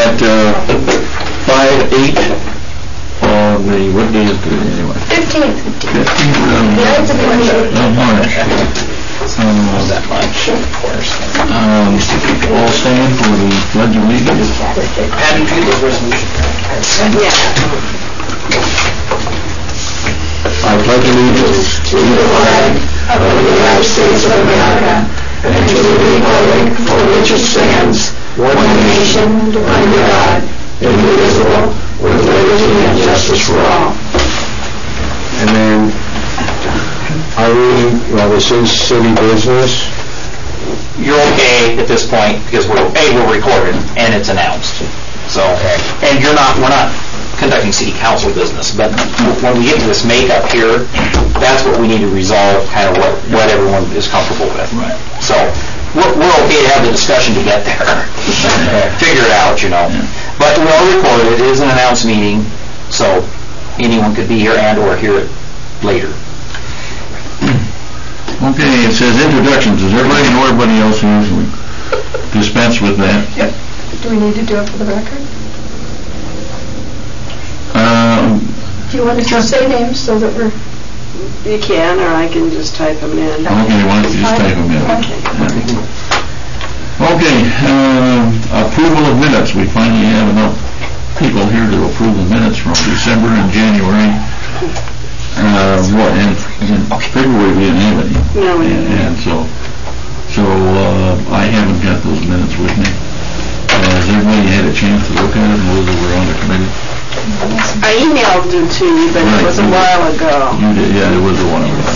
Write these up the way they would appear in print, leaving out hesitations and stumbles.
at 5/8 on the, what day is it anyway? 15th. 15th of March. That much, of course. All stand for the Pledge of Allegiance. Patty, do the resolution. Yeah. I pledge allegiance to the flag of the United States of America and to the republic for which it stands, one nation, under God, indivisible, with liberty and justice for all. And then, Irene, well, this is city business. You're okay at this point because we're recorded and it's announced. So, and we're not conducting city council business, but when we get to this makeup here, that's what we need to resolve, kind of what everyone is comfortable with. Right. So we're okay to have the discussion to get there. Figure it out, you know. Yeah. But we'll record it. It is an announced meeting, so anyone could be here and or hear it later. Okay, it says introductions. Does everybody know everybody else usually dispense with that? Yep. Do we need to do it for the record? Do you want us to say names so that we're... You can, or I can just type them in. Okay, why don't you just type them in? Okay, approval of minutes. We finally have enough people here to approve the minutes from December and January. And February we didn't have any. No, we didn't. And so I haven't got those minutes with me. Has everybody had a chance to look at them, those that were on the committee? I emailed them to you, but it was a while ago. You did, yeah, it was a while ago.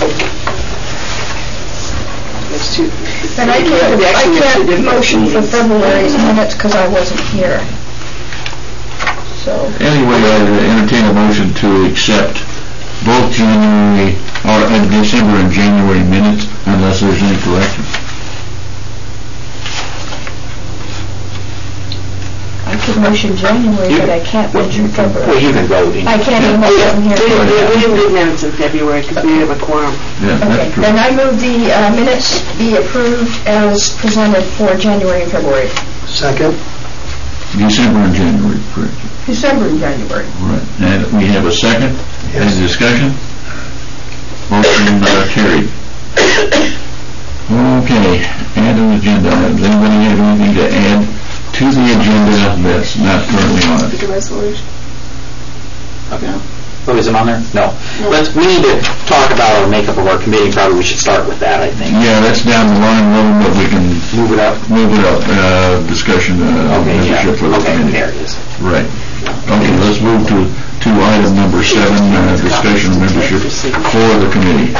It's too. And I can't motion for February's minutes because I wasn't here. So. Anyway, I entertain a motion to accept both December and January minutes unless there's any corrections. I could motion January, but I can't motion February. Well, you can vote. I can't even motion here. We didn't do minutes in February because we have a quorum. Yeah, okay, that's true. then I move the minutes be approved as presented for January and February. Second. December and January, correct. December and January. Right, and we have a second. Yes. Any discussion? Motion carried. Okay, add an agenda. Does anybody have anything to add to the agenda that's not currently on it? The resolution. Okay. Oh, is it on there? No. We need to talk about our makeup of our committee. Probably we should start with that, I think. Yeah, that's down the line a little, but we can move it up. Discussion membership for the committee. There it is. Right. Okay, let's move to item number 7, discussion of membership for the committee.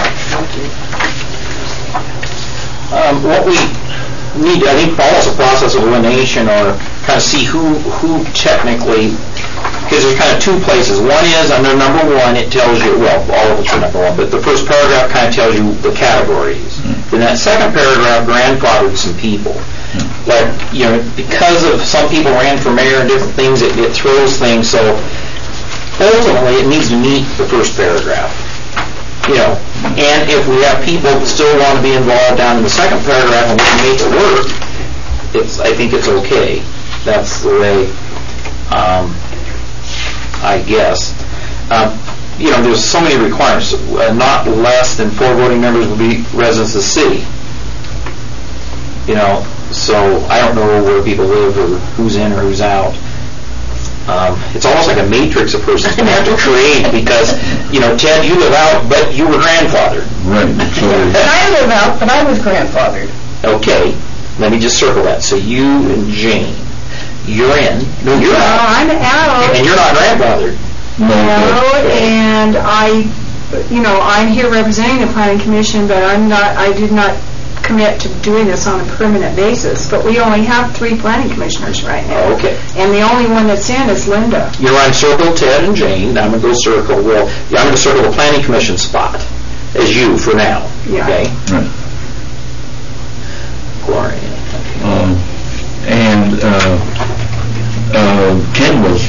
What we need, I think, almost a process of elimination, or kind of see who technically, because there's kind of two places. One is under number 1, it tells you, well, all of it's for number 1, but the first paragraph kind of tells you the categories. Then that second paragraph grandfathered some people. But, you know, because of some people ran for mayor and different things, it throws things. So ultimately, it needs to meet the first paragraph. You know, and if we have people that still want to be involved down in the second paragraph and we can make it work, I think it's okay. That's the way, I guess. You know, there's so many requirements. Not less than 4 voting members will be residents of the city. You know, so I don't know where people live or who's in or who's out. It's almost like a matrix a person's going to have to create because, you know, Ted, you live out, but you were grandfathered. Right. So And I live out, but I was grandfathered. Okay. Let me just circle that. So you and Jane, you're in. No, you're out. I'm out. And you're not grandfathered. No, and I'm here representing the planning commission, but I did not commit to doing this on a permanent basis, but we only have 3 planning commissioners right now. Oh, okay. And the only one that's in is Linda. You're on circle Ted and Jane. I'm going to go circle. Well, I'm going to circle the planning commission spot as you for now. Yeah. Okay. Right. Gloria. And Ken was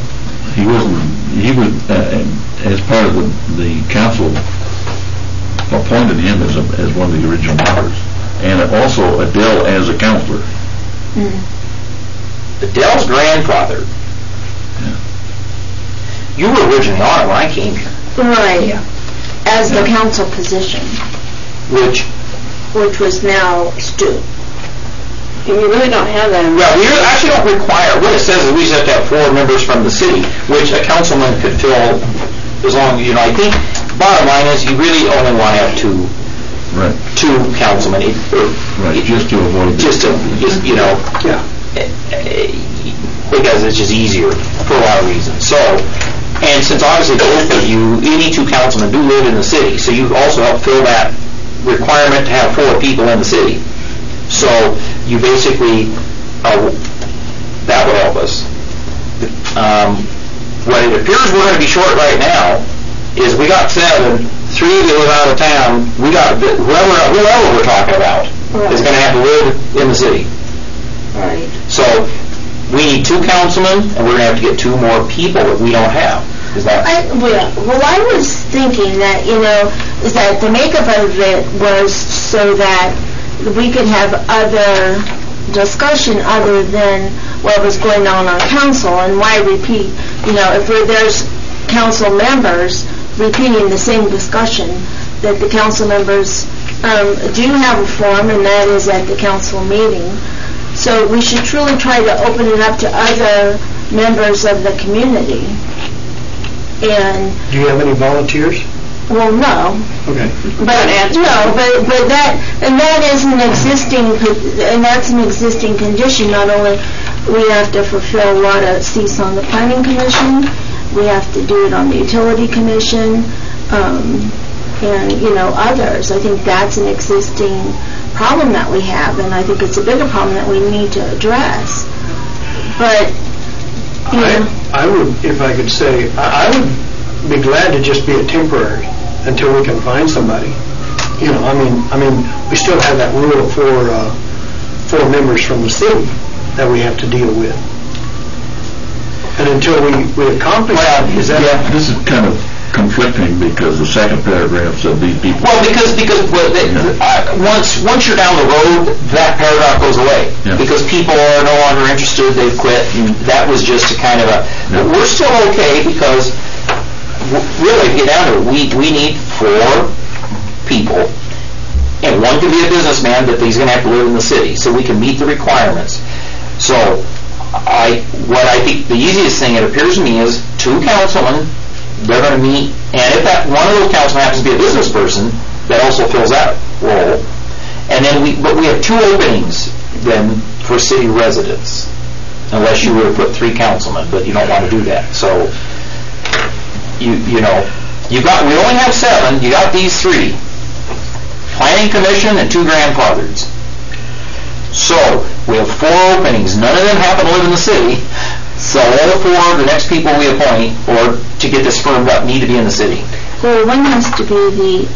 as part of the council appointed him as one of the original members, and also Adele as a counselor. Dell's grandfather. You were originally on it when I came here. Right. As the council position, Which was now Stu. You really don't have that. Well, we actually don't require, what it says is we just have to have 4 members from the city, which a councilman could fill as long, I think, bottom line is you really only want to have 2 Right. councilmen. Right, just to avoid... Because it's just easier for a lot of reasons. So, and since obviously both of you, any 2 councilmen do live in the city, so you also help fill that requirement to have 4 people in the city. So you basically, that would help us. What it appears we're going to be short right now is we got 7, 3 that live out of town. We got whoever we're talking about is going to have to live in the city. Right. So we need 2 councilmen, and we're going to have to get 2 more people that we don't have. Is that? I was thinking that, is that the makeup of it was so that we could have other discussion other than what was going on council, and why repeat, if there's council members repeating the same discussion, that the council members do have a forum, and that is at the council meeting. So we should truly try to open it up to other members of the community. And Do you have any volunteers? well, no, Okay. but that is an existing, and that's an existing condition. Not only we have to fulfill a lot of seats on the planning commission, we have to do it on the utility commission, and others. I think that's an existing problem that we have, and I think it's a bigger problem that we need to address. But I would, if I could say, I would be glad to just be a temporary until we can find somebody. I mean, we still have that rule of 4 members from the city that we have to deal with. And until we accomplish that, is that... Yeah, this is kind of conflicting because the second paragraph said these people... Well, because once you're down the road, that paragraph goes away. Yeah. Because people are no longer interested, they've quit, and that was just a kind of a... Yeah. We're still okay because, really, if you get down to it, we need 4 people, and one could be a businessman, but he's going to have to live in the city, so we can meet the requirements. So, what I think the easiest thing, it appears to me, is 2 councilmen. They're going to meet, and if that one of those councilmen happens to be a business person, that also fills that role. And then we have 2 openings then for city residents, unless you were to put 3 councilmen, but you don't want to do that. So we only have 7. You got these 3: planning commission and 2 grandfathers. So we have 4 openings. None of them happen to live in the city. So all 4 of the next people we appoint, or to get this firmed up, need to be in the city. well, one has to be the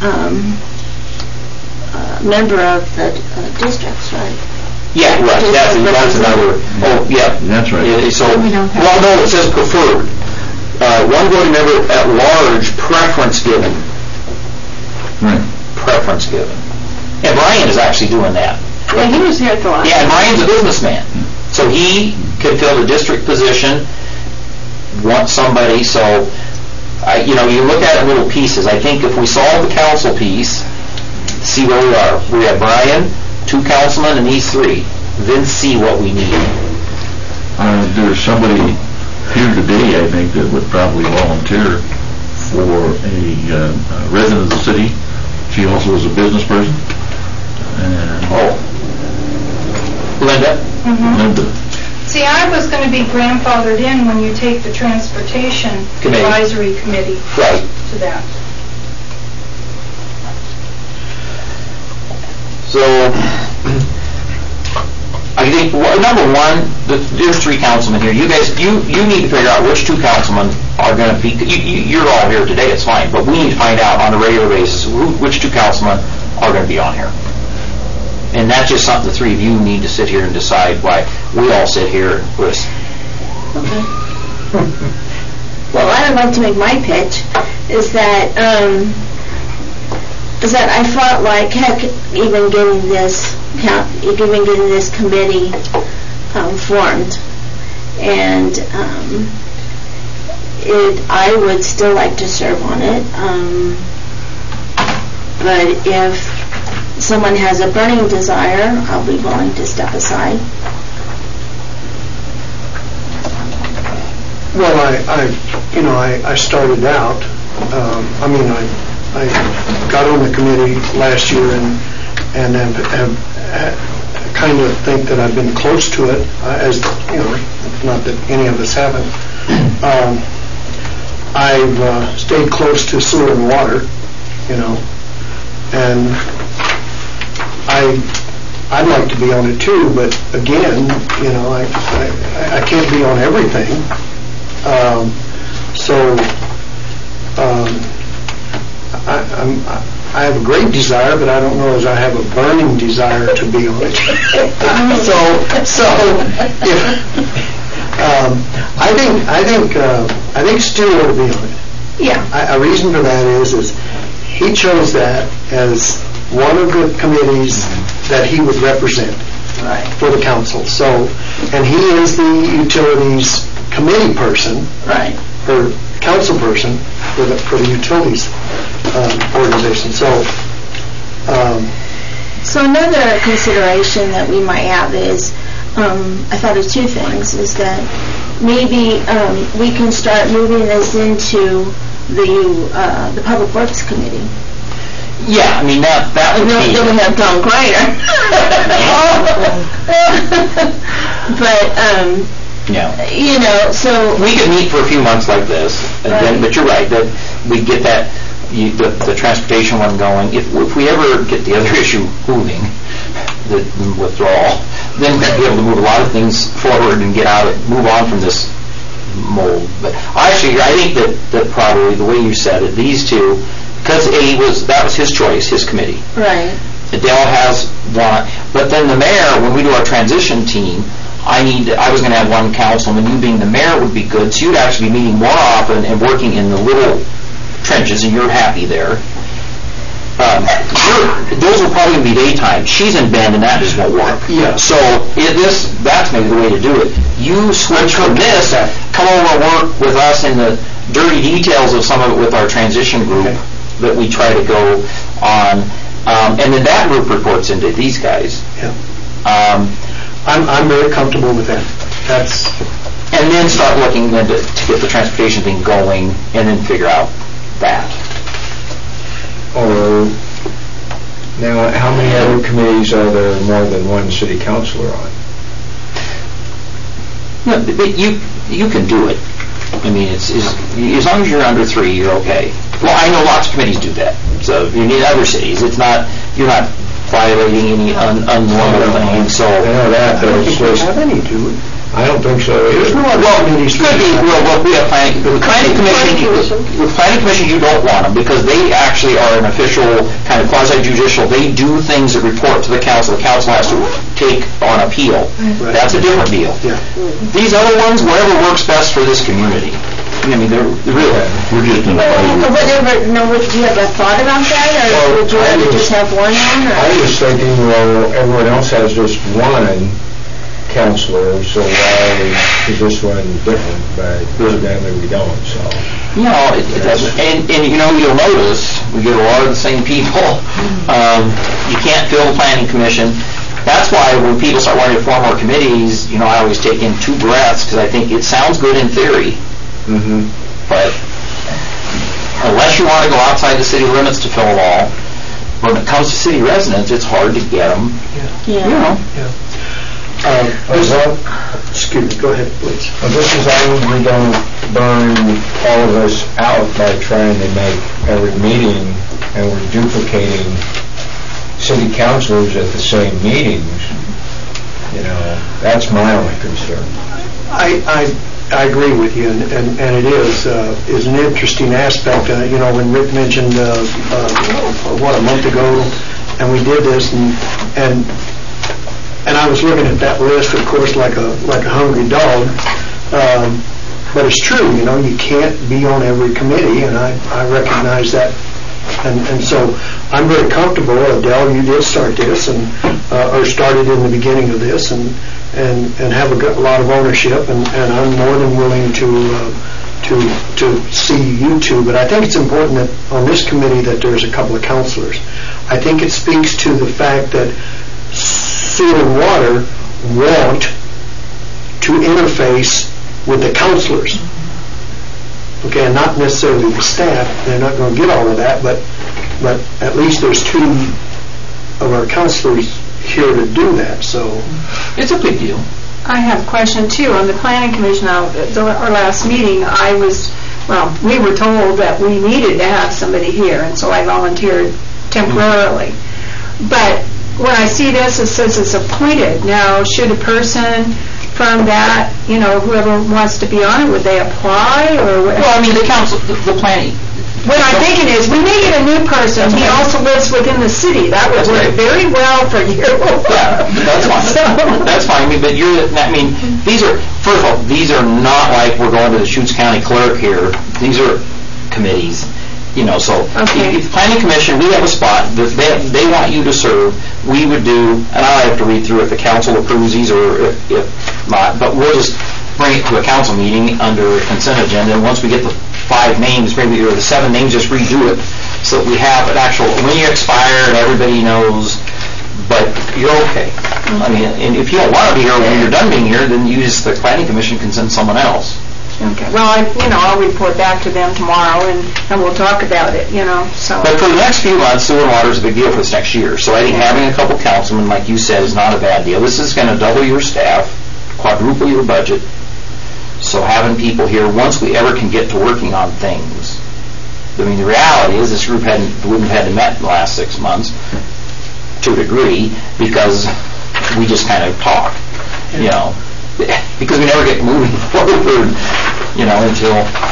member of the districts, right? Yeah, right. That's another. Oh, yeah. That's right. No, it says preferred. One voting member at large, preference given. Right. Preference given. And Brian is actually doing that. Yeah, he was here at the last. Yeah, and Brian's a businessman. So he can fill the district position, want somebody, so, you look at it in little pieces. I think if we solve the council piece, see where we are. We have Brian, 2 councilmen, and these 3. Then see what we need. There's somebody here today, I think, that would probably volunteer for a resident of the city. She also is a business person. Linda? Linda. See, I was going to be grandfathered in when you take the Transportation Committee. Advisory Committee Right. to that. So, I think, number 1, there's 3 councilmen here. You guys, you need to figure out which 2 councilmen are going to be, you're all here today, it's fine, but we need to find out on a regular basis which 2 councilmen are going to be on here. And that's just something the 3 of you need to sit here and decide why we all sit here and listen. Okay. Well, I would like to make my pitch, is that I felt like, heck, even getting this committee formed, and I would still like to serve on it. But if someone has a burning desire, I'll be willing to step aside. Well, I started out, I got on the committee last year and have kind of think that I've been close to it, as, not that any of us haven't. I've stayed close to sewer and water, and I'd like to be on it too, but again, I can't be on everything. I have a great desire, but I don't know as I have a burning desire to be on it. I think Stu will be on it. Yeah. A reason for that is he chose that as one of the committees that he would represent for the council. And he is the utilities committee person, or council person for the utilities organization. So another consideration that we might have is, I thought of two things, is that maybe we can start moving this into the Public Works Committee. Yeah, that would be... Then we have Tom Greiner. But, so... We could meet for a few months like this, but you're right, that we get that, the transportation one going. If we ever get the other issue moving, the withdrawal, then we'll be able to move a lot of things forward and move on from this mold. But I think that probably the way you said it, these two, because that was his choice, his committee. Right. Adele has one, but then the mayor, when we do our transition team, I was going to have one councilman. You being the mayor would be good, so you'd actually be meeting more often and working in the little trenches, and you're happy there. Those will probably be daytime. She's in Bend, and that just won't work. Yeah. So that's maybe the way to do it. You switch from this, come over and work with us in the dirty details of some of it with our transition group that we try to go on, and then that group reports into these guys. Yeah. I'm very comfortable with that. And then start looking to get the transportation thing going, and then figure out that. Or now, how many other committees are there more than one city councilor on? No, but you can do it. It's as long as you're under 3, you're okay. Well, I know lots of committees do that. So you need other cities. You're not violating any unnormal things. So I know that. I don't think we have any, do we? I don't think so. There's no other committees. Could be. Well, we have planning commission. With planning commission, you don't want them because they actually are an official kind of quasi-judicial. They do things that report to the council. The council has to take on appeal. Right. That's a different deal. Yeah. These other ones, whatever works best for this community. They're real. We're just in a do you have a thought about that, or would you rather just have one on? I was thinking, everyone else has just one counselor, so why is this one different? But evidently we don't, so. It doesn't. And you'll notice, we get a lot of the same people. You can't fill the planning commission. That's why when people start wanting to form more committees, I always take in 2 breaths, because I think it sounds good in theory. Mm-hmm. But unless you want to go outside the city limits to fill them all, when it comes to city residents, it's hard to get them. Yeah. Excuse me, go ahead, please. This is how we don't burn all of us out by trying to make every meeting, and we're duplicating city councilors at the same meetings. That's my only concern. I agree with you, and it is an interesting aspect. When Rick mentioned a month ago, and we did this, and I was looking at that list, of course, like a hungry dog. But it's true, you can't be on every committee, and I recognize that. And so I'm very comfortable. Adele, you did start this, or started in the beginning of this, and and have a lot of ownership, and I'm more than willing to see you two, but I think it's important that on this committee that there's a couple of counselors. I think it speaks to the fact that sewer and water want to interface with the counselors. Okay, and not necessarily the staff, they're not going to get all of that, but at least there's two of our counselors here to do that, so. It's a big deal. I have a question too. On the planning commission, our last meeting, we were told that we needed to have somebody here, and so I volunteered temporarily. But when I see this, it says it's appointed. Now, should a person from that, whoever wants to be on it, would they apply, or? Well, I mean, the council, the planning. What I'm thinking is, we may get a new person. He also lives within the city. That would work very well for you. Yeah, that's fine. That's fine. But these are, first of all, these are not like we're going to the Schutz County clerk here. These are committees. So if the planning commission, we have a spot, they want you to serve, we would do, and I have to read through if the council approves these or if not, but we'll just bring it to a council meeting under a consent agenda, and once we get the 5 names, maybe, or the 7 names, just redo it, so that we have an actual, when you expire and everybody knows, but you're okay. I mean, and if you don't want to be here when you're done being here, then the planning commission can send someone else. Okay. Well, I'll report back to them tomorrow, and we'll talk about it, so. But for the next few months, sewer and water is a big deal for this next year. So I think having a couple councilmen, like you said, is not a bad deal. This is going to double your staff, quadruple your budget. So having people here, once we ever can get to working on things. I mean, the reality is this group wouldn't have had to met in the last 6 months, to a degree, because we just kind of talk, because we never get moving forward, until...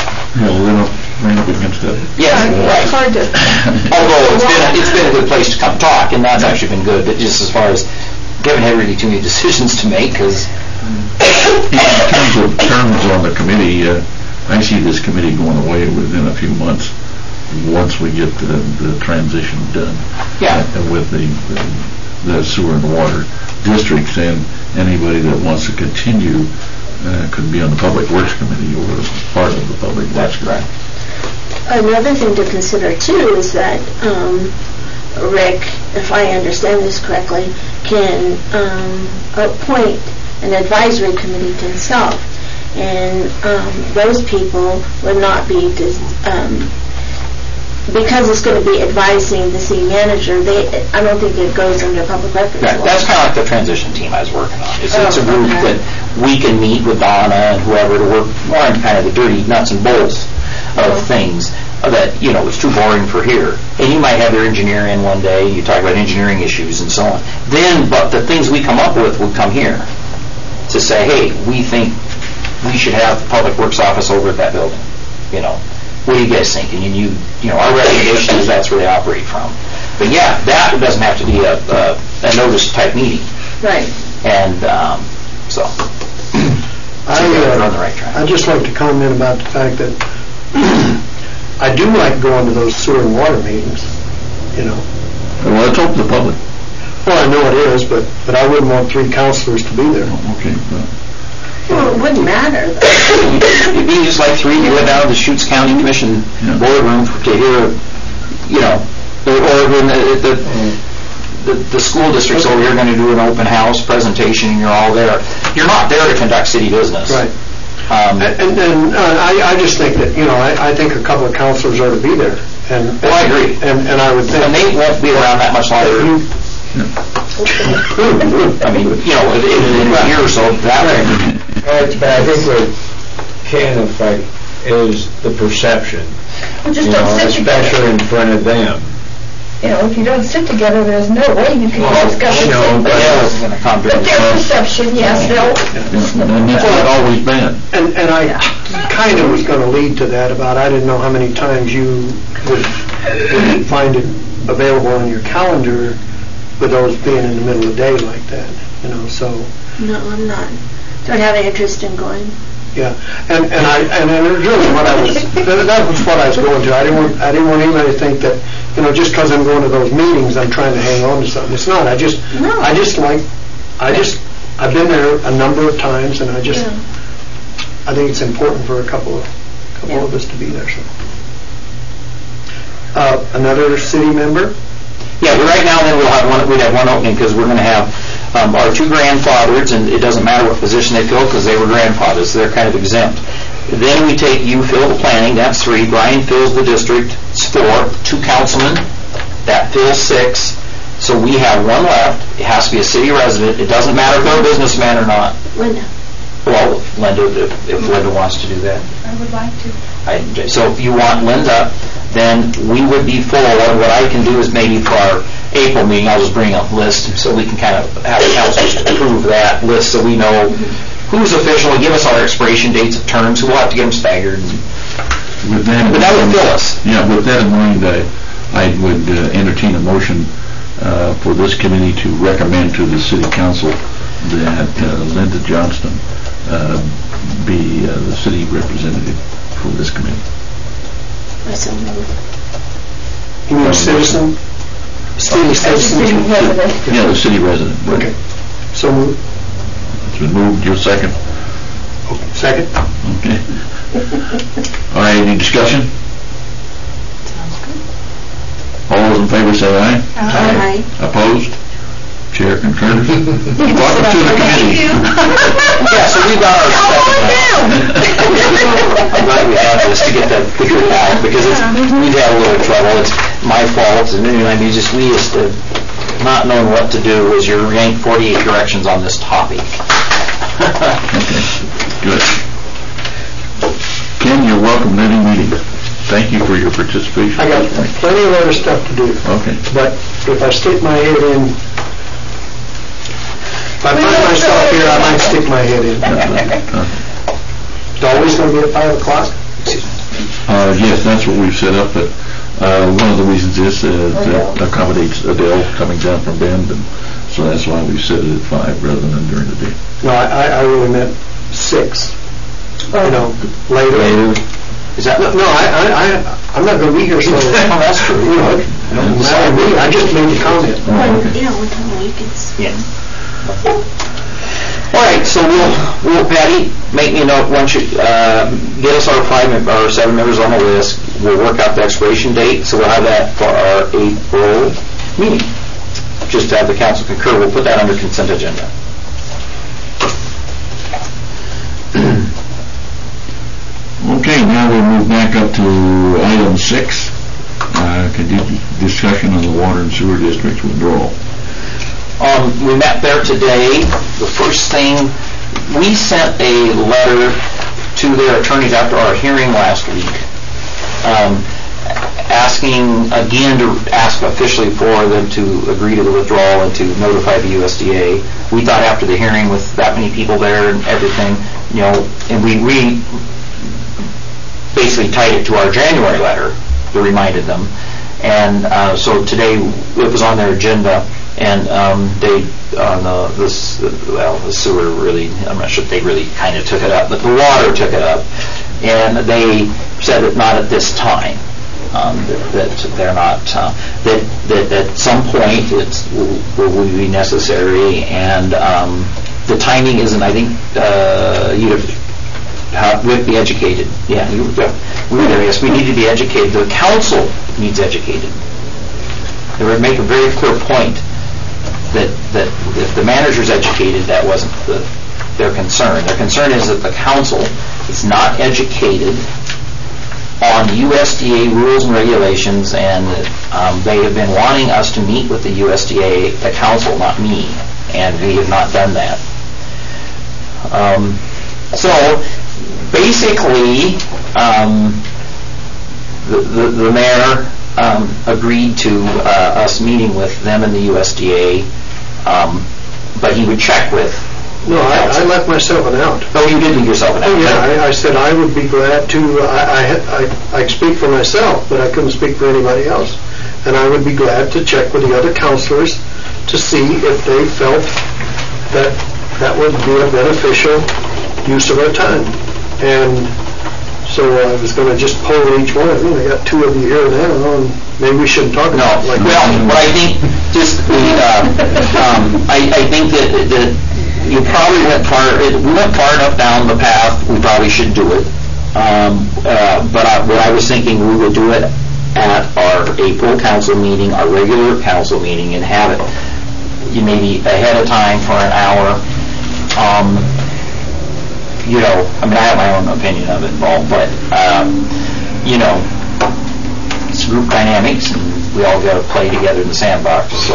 we're up against it. Yes, right. It's hard to... Although it's been a good place to come talk, and that's actually been good, but just as far as we haven't had really too many decisions to make, because... In terms of terms on the committee, I see this committee going away within a few months once we get the transition done. Yeah. With the sewer and water districts, and anybody that wants to continue could be on the Public Works Committee or part of the Public Works Committee. Another thing to consider too is that Rick, if I understand this correctly, can appoint an advisory committee to himself, and those people would not be, because it's going to be advising the city manager, I don't think it goes under public records law. That's kind of like the transition team I was working on. It's a group that we can meet with Donna and whoever to work more on kind of the dirty nuts and bolts of things that, it's too boring for here. And you might have your engineer in one day, you talk about engineering issues and so on. But the things we come up with would come here to say, hey, we think we should have the Public Works office over at that building. What do you guys think? And our recommendation is that's where they operate from. But yeah, that doesn't have to be a notice type meeting. Right. And so we're on the right track. I'd just like to comment about the fact that I do like going to those sewer and water meetings, Well, it's open to the public. Well, I know it is, but I wouldn't want 3 counselors to be there. Okay. Well, it wouldn't matter. It'd be just like 3, you went down to the Schutz County Commission boardroom to hear, or when the school district's over here going to do an open house presentation and you're all there. You're not there to conduct city business. Right. I just think that, I think a couple of counselors ought to be there. Well, I agree. And I would think... And they won't be around that much longer. I mean, in a year or so, that way. But I think what can affect is the perception, Well, just don't sit together. especially in front of them. If you don't sit together, there's no way you can discuss the same thing. But their perception, yes, And that's what it's always been. And I kind of was going to lead to that about, I didn't know how many times you would find it available on your calendar with those being in the middle of the day like that, so. No, I'm not. Don't have any interest in going. Yeah, and it was really that was what I was going to. I didn't want anybody to think that, just because I'm going to those meetings, I'm trying to hang on to something. It's not. I just I've been there a number of times, and I think it's important for a couple of us to be there. So, another city member. Yeah, but right now then we'd have one opening because we're going to have our two grandfathers, and it doesn't matter what position they fill because they were grandfathers, so they're kind of exempt. Then we take you fill the planning, that's 3. Brian fills the district, it's 4. 2 councilmen, that fills 6. So we have one left. It has to be a city resident. It doesn't matter if they're a businessman or not. Linda. Well, Linda, if Linda wants to do that. I would like to. So if you want Linda, then we would be full. And what I can do is maybe for our April meeting, I'll just bring a list so we can kind of have the council approve that list so we know who's official and give us our expiration dates of terms. So we'll have to get them staggered. But that would fill us. Yeah, with that in mind, I would entertain a motion for this committee to recommend to the city council that Linda Johnston be the city representative for this committee. You mean citizen? City citizen? Yeah, the city resident. Okay. So moved. It's been moved. Your second? Second. Okay. All right, any discussion? All those in favor say aye. Aye. Opposed? Chair concurs. Welcome to the committee. Yeah, so we've got our I'm glad we have this to get that figured out because we've had a little trouble. It's my fault, and we just not knowing what to do as you're ranked 48 directions on this topic. Okay, good. Ken, you're welcome to any meeting. Thank you for your participation. I got plenty of other stuff to do. Okay. But if I stick my head in, if I find myself here, I might stick my head in. It's always going to be at 5 o'clock? Yes, that's what we've set up, but one of the reasons is that accommodates Adele coming down from Bend, and so that's why we set it at 5 rather than during the day. No, I really meant 6. You know, later. Is that No, I'm not going to be here so. Oh, that's true. You know, I just made the comment. Yeah, we're talking weekends. Yeah. All right, so we'll Patty, make me a note once you get us our 7 members on the list. We'll work out the expiration date, so we'll have that for our April meeting. Just to have the council concur, we'll put that under consent agenda. Okay, now we'll move back up to item 6, discussion on the water and sewer district's withdrawal. We met there today. The first thing, we sent a letter to their attorneys after our hearing last week, asking again to ask officially for them to agree to the withdrawal and to notify the USDA. We thought after the hearing with that many people there and everything, and we basically tied it to our January letter that reminded them. And so today it was on their agenda, and the sewer really, I'm not sure if they really kind of took it up, but the water took it up, and they said that not at this time. That they're not, that at some point it will be necessary, and the timing isn't, I think, we have to be educated. Yeah, we need to be educated. The council needs educated. They would make a very clear point that if the manager's educated, that wasn't their concern. Their concern is that the council is not educated on USDA rules and regulations, and they have been wanting us to meet with the USDA, the council, not me, and we have not done that. So basically, the mayor agreed to us meeting with them and the USDA, but he would check with. No, I left myself an out. Oh, you did leave yourself an out. Oh, yeah, I said I would be glad to. I speak for myself, but I couldn't speak for anybody else. And I would be glad to check with the other counselors to see if they felt that would be a beneficial use of our time. And so I was going to just poll each one of them. I got 2 of you here now, and maybe we shouldn't talk about it like that. Well, I think just I think that you probably we went far enough down the path, we probably should do it. But what I was thinking, we would do it at our April council meeting, our regular council meeting, and have it maybe ahead of time for an hour. I have my own opinion of it involved, but it's group dynamics, and we all got to play together in the sandbox. So,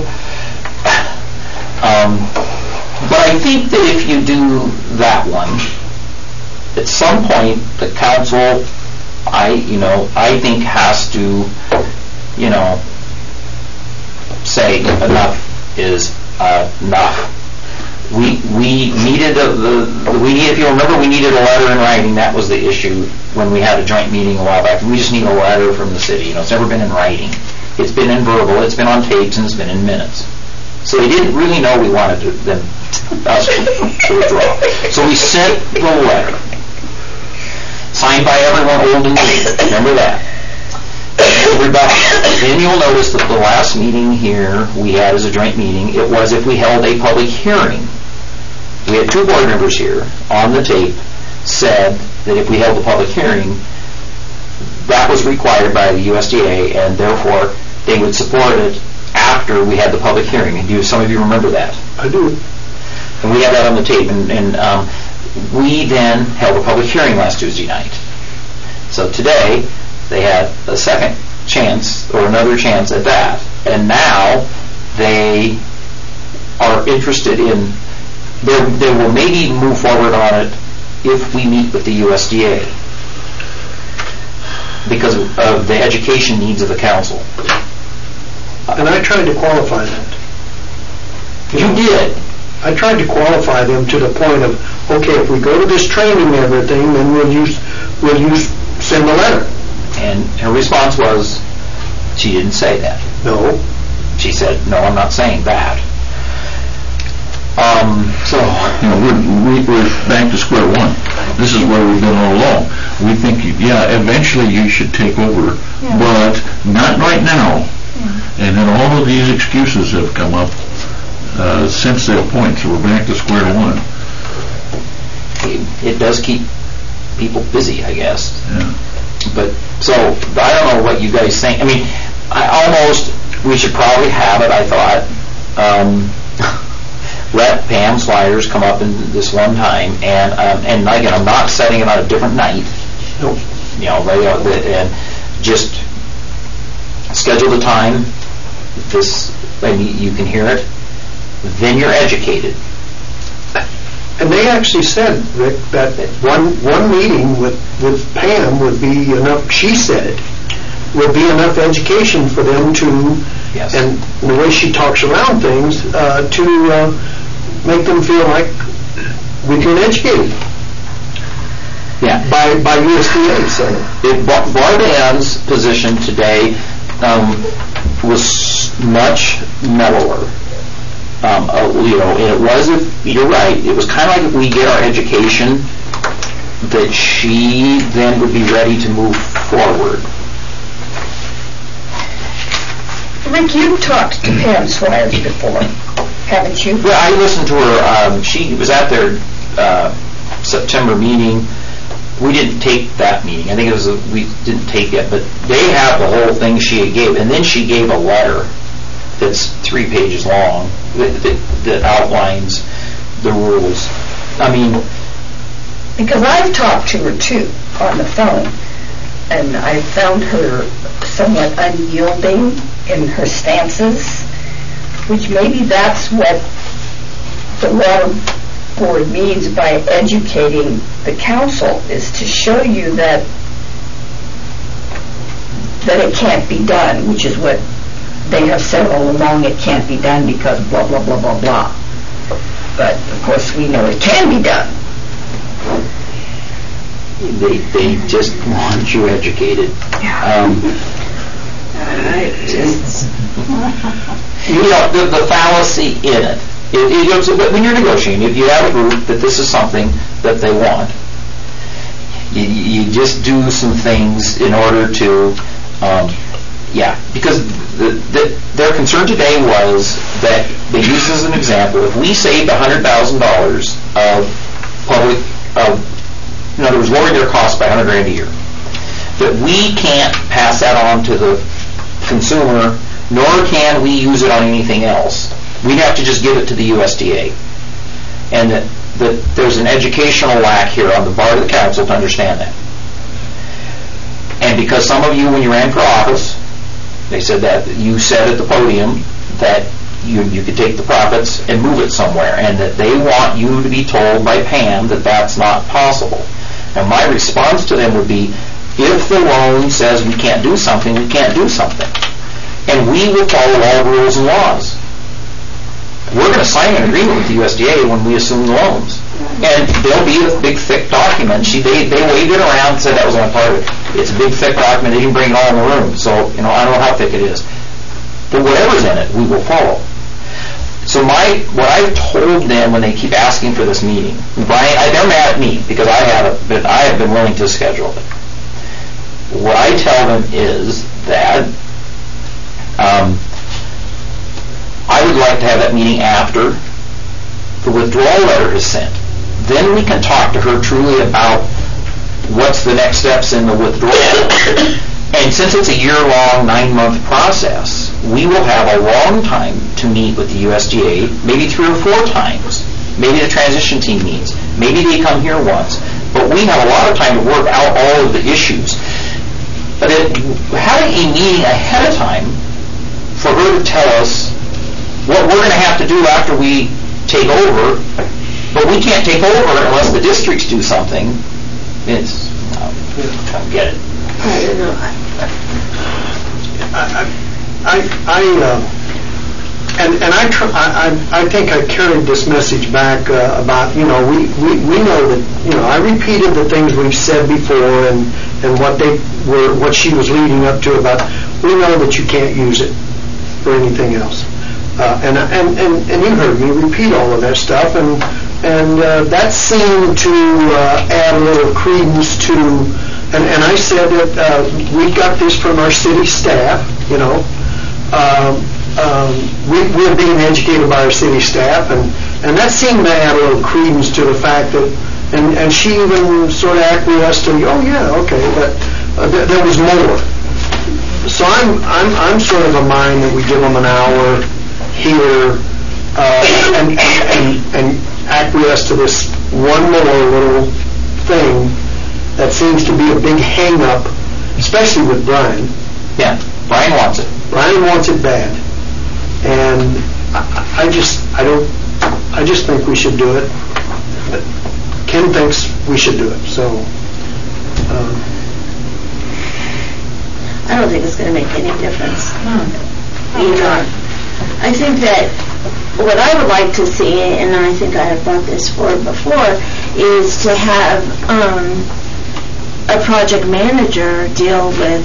but I think that if you do that one, at some point the council, I think has to, say enough is enough. We needed if you remember, we needed a letter in writing. That was the issue when we had a joint meeting a while back. We just need a letter from the city. It's never been in writing. It's been in verbal, it's been on tapes, and it's been in minutes. So they didn't really know we wanted us to withdraw. So we sent the letter, signed by everyone old and new. Remember that. Then you'll notice that the last meeting here we had as a joint meeting, it was if we held a public hearing. We had 2 board members here on the tape said that if we held a public hearing, that was required by the USDA, and therefore they would support it after we had the public hearing. And some of you remember that? I do. And we had that on the tape, and we then held a public hearing last Tuesday night. So today they had a second chance, or another chance at that, and now they are interested in, they will maybe move forward on it if we meet with the USDA because of the education needs of the council. And I tried to qualify that. You did? I tried to qualify them to the point of, okay, if we go to this training and everything, then will you send a letter? And her response was, she didn't say that. No. She said, no, I'm not saying that. We're back to square one. This is where we've been all along. We think, eventually you should take over, but not right now. And then all of these excuses have come up since that point, so we're back to square one. It does keep people busy, I guess. Yeah. But, so, I don't know what you guys think. I mean, we should probably have it, I thought, let Pam Sliders come up in this one time, and again, I'm not setting it on a different night. Nope. And just schedule the time, and you can hear it, then you're educated. And they actually said, Rick, that one meeting with Pam would be enough, she said it, would be enough education for them to, yes. And the way she talks around things, to make them feel like we can educate them. Yeah. By USDA, so. Barban's position today was much mellower. It wasn't, you're right, it was kind of like if we get our education, that she then would be ready to move forward. Rick, you've talked to Pam Swires before, haven't you? Well, I listened to her. She was at their September meeting. We didn't take that meeting. I think we didn't take it, but they have the whole thing she gave, and then she gave a letter that's 3 pages long that outlines the rules. I mean, because I've talked to her too on the phone, and I found her somewhat unyielding in her stances, which maybe that's what the Water Board means by educating the council, is to show you that it can't be done, which is what they have said all along. It can't be done because blah, blah, blah, blah, blah. But, of course, we know it can be done. They just want you educated. The fallacy in it. When you're negotiating, if you have a group that this is something that they want, you just do some things in order to Yeah, because their concern today was that, they used as an example, if we saved $100,000 of public, in other words, lowering their costs by $100,000 a year, that we can't pass that on to the consumer, nor can we use it on anything else. We'd have to just give it to the USDA. And that there's an educational lack here on the part of the council to understand that. And because some of you, when you ran for office, they said that you said at the podium that you could take the profits and move it somewhere, and that they want you to be told by Pam that that's not possible. And my response to them would be, if the loan says we can't do something, we can't do something. And we will follow all rules and laws. We're going to sign an agreement with the USDA when we assume the loans. And there'll be a big, thick document. They waved it around and said that was only part of it. It's a big, thick document. They didn't bring it all in the room. So, I don't know how thick it is. But whatever's in it, we will follow. So what I've told them when they keep asking for this meeting, Brian, they're mad at me because I have been willing to schedule it. What I tell them is that I would like to have that meeting after the withdrawal letter is sent. Then we can talk to her truly about what's the next steps in the withdrawal. And since it's a year-long, 9-month process, we will have a long time to meet with the USDA, maybe 3 or 4 times. Maybe the transition team meets. Maybe they come here once. But we have a lot of time to work out all of the issues. But having a meeting ahead of time for her to tell us what we're going to have to do after we take over, but we can't take over unless the districts do something, I don't get it. I don't know. I think I carried this message back about, we know that, I repeated the things we've said before and what she was leading up to about, we know that you can't use it for anything else. And you heard me repeat all of that stuff, and that seemed to add a little credence to, and I said that we got this from our city staff, we're being educated by our city staff, and that seemed to add a little credence to the fact that, and she even sort of acquiesced to, oh yeah, okay, but there was more. So I'm sort of a mind that we give them an hour here and acquiesce to this one more little thing that seems to be a big hang-up, especially with Brian. Yeah, Brian wants it. Brian wants it bad, and I just think we should do it. Ken thinks we should do it, so. I don't think it's going to make any difference. Either. I think that what I would like to see, and I think I have brought this forward before, is to have a project manager deal with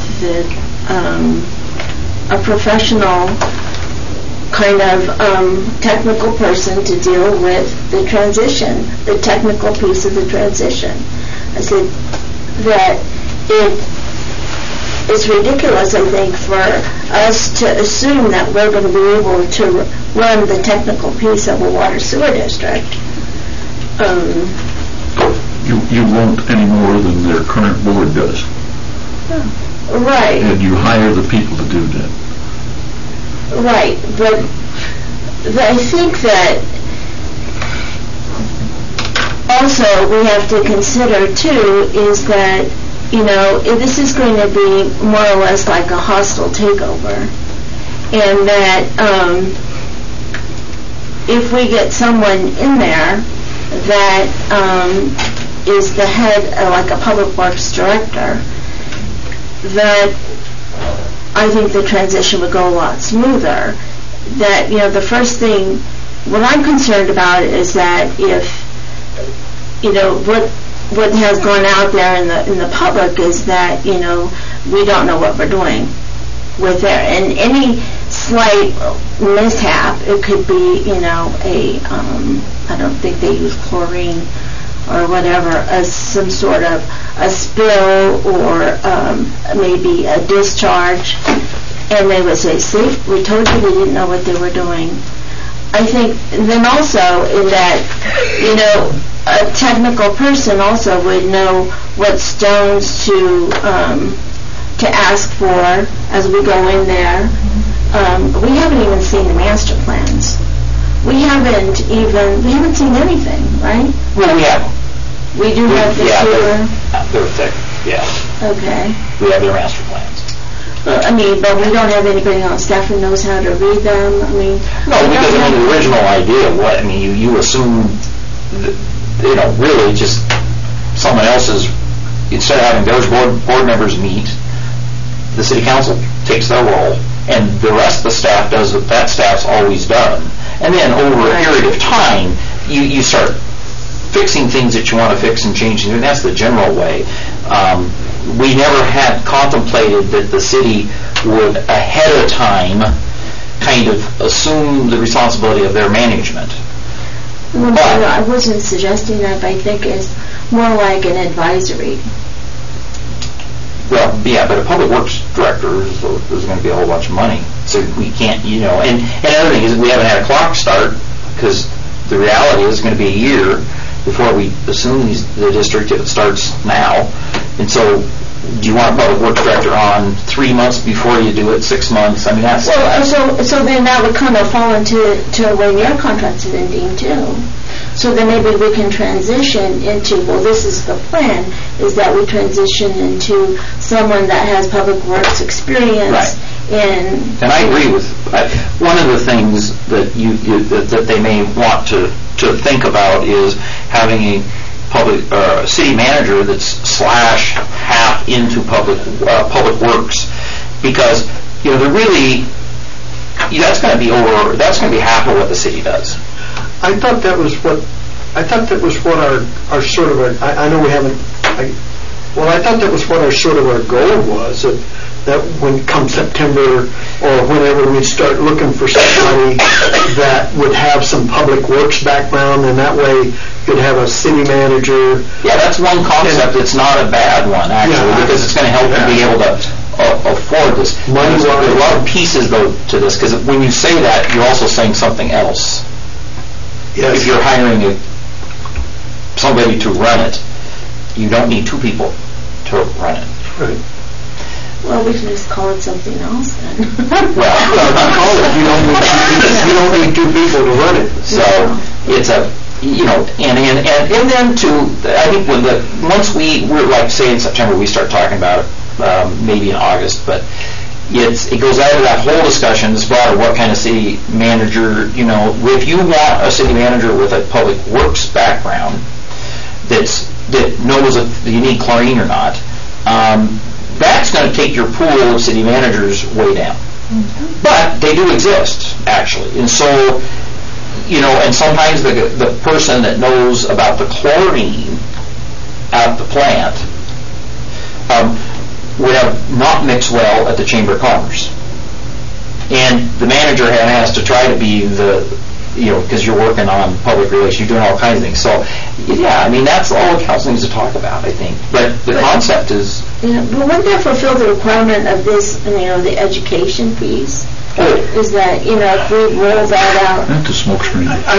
a professional kind of technical person to deal with the transition, the technical piece of the transition. I said that it's ridiculous, I think, for us to assume that we're going to be able to run the technical piece of a water sewer district. You won't any more than their current board does. Right. And you hire the people to do that. Right, but I think that also we have to consider too is that this is going to be more or less like a hostile takeover, and that if we get someone in there that is the head, like a public works director, that I think the transition would go a lot smoother. That, the first thing, what I'm concerned about is that if, what has gone out there in the public is that, we don't know what we're doing with it. And any slight mishap, it could be, I don't think they use chlorine or whatever, some sort of a spill or maybe a discharge. and they would say, see, we told you they didn't know what they were doing. I think then also in that, a technical person also would know what stones to ask for as we go in there. We haven't even seen the master plans. We haven't seen anything, right? Well, we have them. We do have the sewer. They're thick, yeah. Okay. We have their master plans. But we don't have anybody on staff who knows how to read them. No, because the original idea, you assume, really just someone else's, instead of having those board members meet, the city council takes their role, and the rest of the staff does what that staff's always done. And then over a period of time, you start fixing things that you want to fix and changing, and that's the general way. We never had contemplated that the city would ahead of time kind of assume the responsibility of their management. Well, I wasn't suggesting that, but I think it's more like an advisory. Well, yeah, but a public works director is going to be a whole bunch of money. So we can't, and another thing is we haven't had a clock start, because the reality is it's going to be a year before we assume the district if it starts now. And so do you want a public works director on 3 months before you do it, 6 months? That's... So then that would kind of fall into when your contract is ending too. So then maybe we can transition into, this is the plan, is that we transition into someone that has public works experience. Right. And I agree with one of the things that that they may want to think about is having a public city manager that's half into public works, because they're really that's going to be half of what the city does. I thought that was what our sort of I know we haven't. I thought that was what our goal was. That when come September or whenever we'd start looking for somebody that would have some public works background, and that way you'd have a city manager. Yeah, that's one concept. It's not a bad one, actually, because it's going to help you be able to afford this. There's a lot of pieces, though, to this, because when you say that, you're also saying something else. Yes. If you're hiring somebody to run it, you don't need two people to run it. Right. Well, we can just call it something else then. You don't need two people to run it. So it's and then too, I think once we're like, say in September we start talking about it, maybe in August, but it goes out of that whole discussion, this broader, what kind of city manager, if you want a city manager with a public works background that knows if you need chlorine or not, that's going to take your pool of city managers way down. Mm-hmm. But they do exist, actually. And so, and sometimes the person that knows about the chlorine at the plant would have not mixed well at the Chamber of Commerce. And the manager has to try to be because you're working on public relations, you're doing all kinds of things. So, that's all council needs to talk about, I think. But the concept is... but wouldn't that fulfill the requirement of this, the education piece? Is that, if we roll that out... That's a smoke screen. How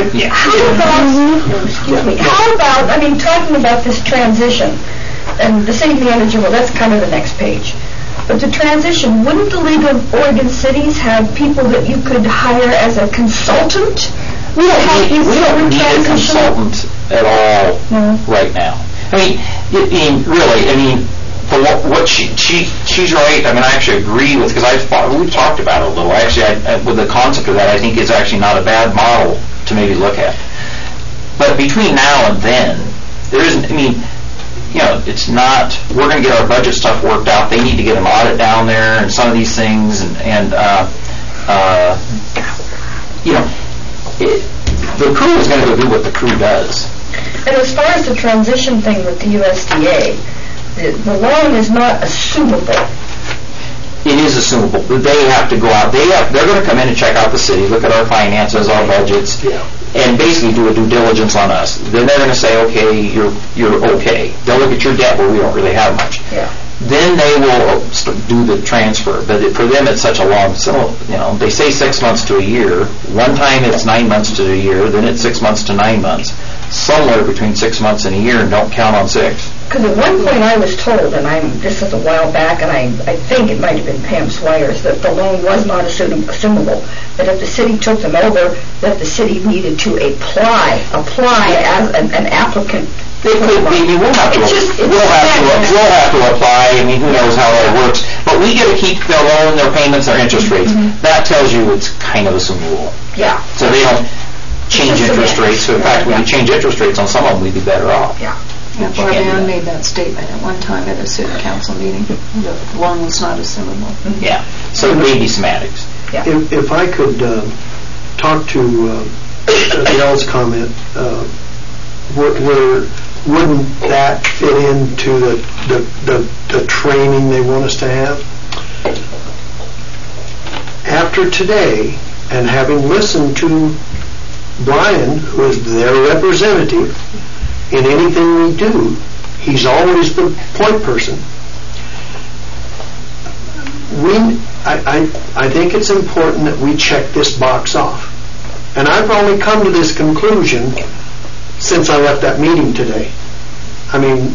about, talking about this transition, and the city manager, that's kind of the next page. But the transition, wouldn't the League of Oregon Cities have people that you could hire as a consultant? We don't need a consultant at all right now. For what she's right. I actually agree with, because we've talked about it a little. With the concept of that, I think it's actually not a bad model to maybe look at. But between now and then, there isn't. It's not. We're going to get our budget stuff worked out. They need to get an audit down there and some of these things, the crew is going to go do what the crew does. And as far as the transition thing with the USDA, the loan is not assumable. It is assumable. They have to go out. They're going to come in and check out the city, look at our finances, our budgets, and basically do a due diligence on us. Then they're going to say, okay, you're okay. They'll look at your debt where we don't really have much. Yeah. then they will do the transfer. But for them, it's such a long, they say 6 months to a year. One time it's 9 months to a year, then it's 6 months to 9 months. Somewhere between 6 months and a year, and don't count on 6. Because at one point I was told, and this is a while back, and I think it might have been Pam Swires, that the loan was not assumable. That if the city took them over, that the city needed to apply as an applicant. They could be. We'll have to apply. I mean, who knows how that works? But we get to keep their loan, their payments, their interest rates. That tells you it's kind of assumable. Yeah. So they don't change interest rates. So in fact, when you change interest rates on some of them, we'd be better off. Yeah. Barban made that statement at one time at a city council meeting. The loan was not assumable. Yeah. So maybe semantics. Yeah. If I could talk to Dale's comment, wouldn't that fit into the training they want us to have? After today, and having listened to Brian, who is their representative in anything we do, he's always the point person. I think it's important that we check this box off. And I've only come to this conclusion since I left that meeting today. I mean,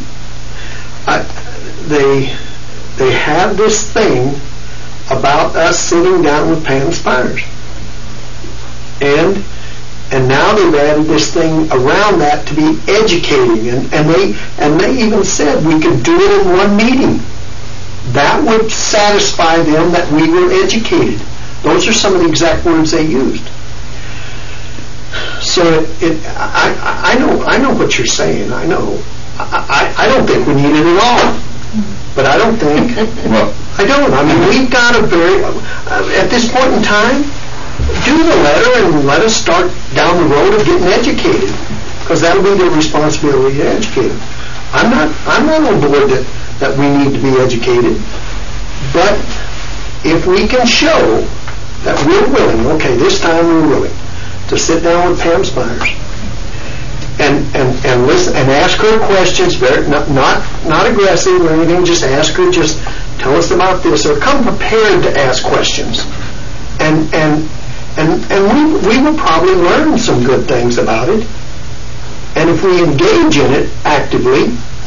they have this thing about us sitting down with Pam Spires. And now they've added this thing around that to be educating, and they even said we could do it in one meeting. That would satisfy them that we were educated. Those are some of the exact words they used. So I know what you're saying. I know. I don't think we need it at all. But I don't think. Well, I don't. I mean, we've got a very at this point in time. Do the letter and let us start down the road of getting educated, because that'll be their responsibility to educate. I'm not on board that we need to be educated, but if we can show that we're willing, okay, this time we're willing to sit down with Pam Spires and listen and ask her questions, not aggressive or anything. Just ask her, just tell us about this, or come prepared to ask questions, and we will probably learn some good things about it. And if we engage in it actively,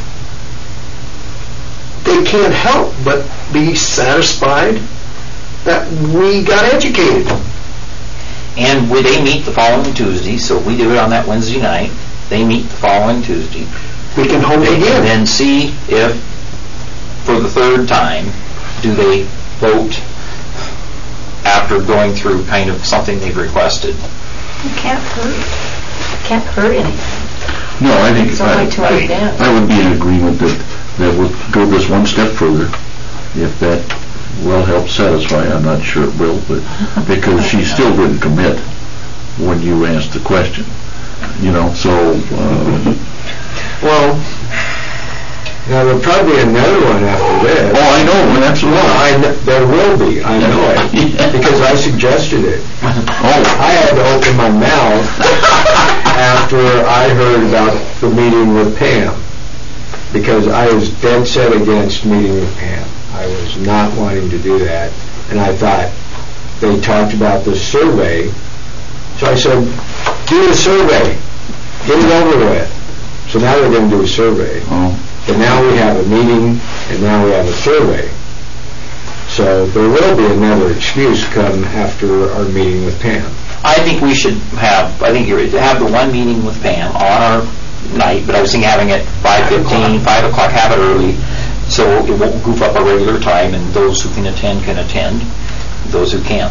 they can't help but be satisfied that we got educated. And they meet the following Tuesday, so we do it on that Wednesday night. They meet the following Tuesday. We can hold They again. can then see if, for the third time, do they vote after going through kind of something they've requested. It can't hurt anything. no, I think It's only to our advantage. I would be in agreement that we'll go this one step further, if that will help satisfy. I'm not sure it will, but because she still didn't commit when you asked the question, so. Well, now there'll probably be another one after this. Oh, I know, absolutely. There will be, I know it, because I suggested it. I had to open my mouth after I heard about the meeting with Pam, because I was dead set against meeting with Pam. I was not wanting to do that, and I thought they talked about the survey, so I said, do the survey, get it over with. So now they're going to do a survey. But now we have a meeting, and now we have a survey. So there will be another excuse come after our meeting with Pam. I think we should have the one meeting with Pam on our night, but I was thinking having it 5:15, 5 o'clock, have it early, so it won't goof up our regular time, and those who can attend. Those who can't.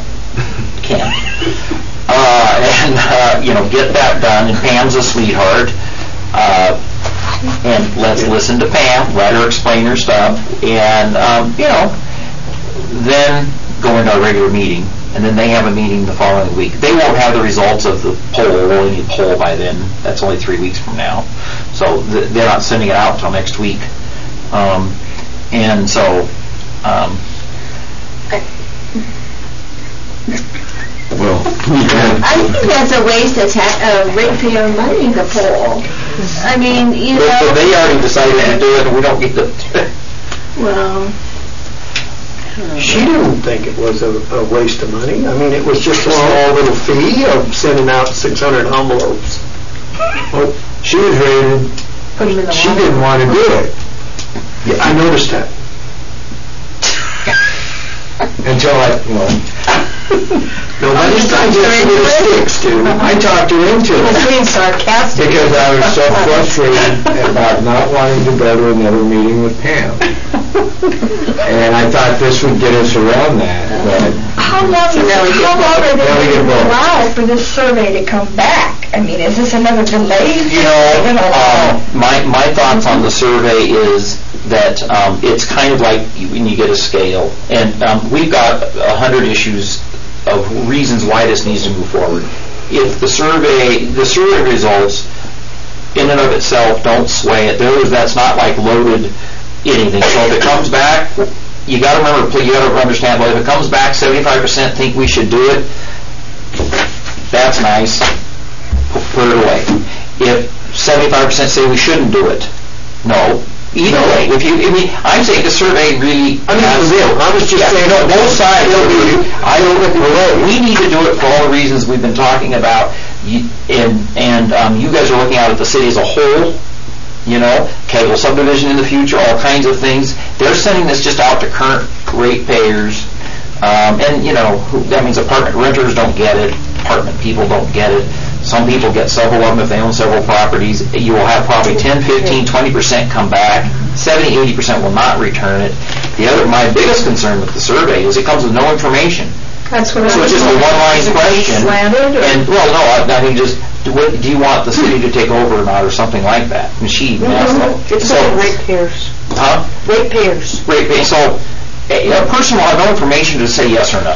Get that done, and Pam's a sweetheart. And let's listen to Pam, let her explain her stuff, and, then go into our regular meeting, and then they have a meeting the following week. They won't have the results of the poll by then. That's only 3 weeks from now. So they're not sending it out until next week. And so... Well, I think that's a waste of ratepayer money, the poll. I mean, But they already decided to do it, and we don't get to... Well, She didn't think it was a waste of money. I mean, it was just a small little fee of sending out 600 envelopes. Well, she was ready, put him in the she water. didn't want to do it Yeah, I noticed that. until Nobody's trying to get rid of sticks, dude. I talked her into He was it. being sarcastic. Because I was so frustrated about not wanting to go to another meeting with Pam. And I thought this would get us around that, but How long are they Now we get going to both. allow for this survey to come back? I mean, is this another delay? You know, my thoughts on the survey is that it's kind of like when you get a scale, and we've got 100 issues of reasons why this needs to move forward. If the survey results in and of itself don't sway it, that's not like loaded anything. So if it comes back, you got to remember, you got to understand, well, if it comes back 75% think we should do it, that's nice. Put it away. If 75% say we shouldn't do it, no. Either way, I'm saying the survey really. I was just saying, both sides. We need to do it for all the reasons we've been talking about, and you guys are looking out at the city as a whole. Cable subdivision in the future, all kinds of things. They're sending this just out to current ratepayers, and that means apartment renters don't get it, apartment people don't get it. Some people get several of them if they own several properties. You will have probably 10, 15, 20% come back. 70, 80% will not return it. My biggest concern with the survey is it comes with no information. That's what So it's just a one-line question. Slanted, or? And I mean, just do you want the city to take over or not, or something like that? And she asked that. It's ratepayers. Huh? Ratepayers. Ratepayers. So a person will have no information to say yes or no.